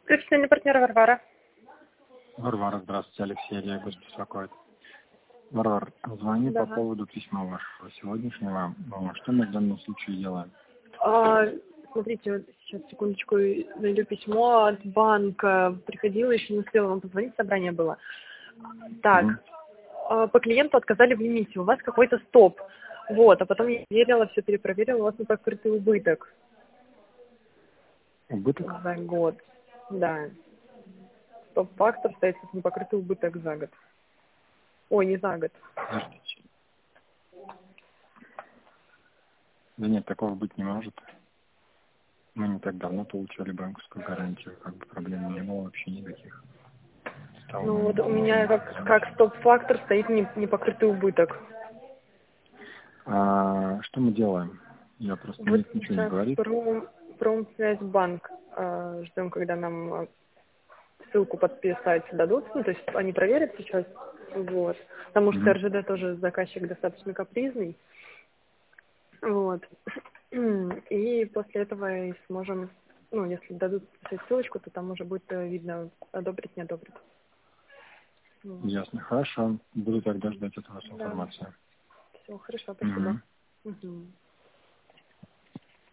Профессиональный партнер Варвара. Варвара, здравствуйте, Алексей, я вас беспокоит. Варвара, звоню по поводу письма вашего сегодняшнего. Что мы в данном случае делаем? Смотрите, вот сейчас, секундочку, найду письмо от банка. Приходила, еще не успела вам позвонить, собрание было. Так, по клиенту отказали в лимите, у вас какой-то стоп. Вот, а потом я верила, все перепроверила, у вас непокрытый убыток. Убыток? За год, да. Стоп-фактор стоит как непокрытый убыток за год. Ой, не за год. Подождите. Да нет, такого быть не может. Мы не так давно получали банковскую гарантию, как бы проблем не было вообще никаких. Ну вот у меня как стоп-фактор стоит непокрытый убыток. Что мы делаем? Я просто Вот ничего не сейчас говорит. Промсвязьбанк ждем, когда нам ссылку подписать дадут, ну, то есть они проверят сейчас, вот, потому что РЖД тоже заказчик достаточно капризный, вот, и после этого и сможем, ну, если дадут ссылочку, то там уже будет видно, одобрит, не одобрит. Вот. Ясно, хорошо. Буду тогда ждать от вас информацию. Все, хорошо, спасибо.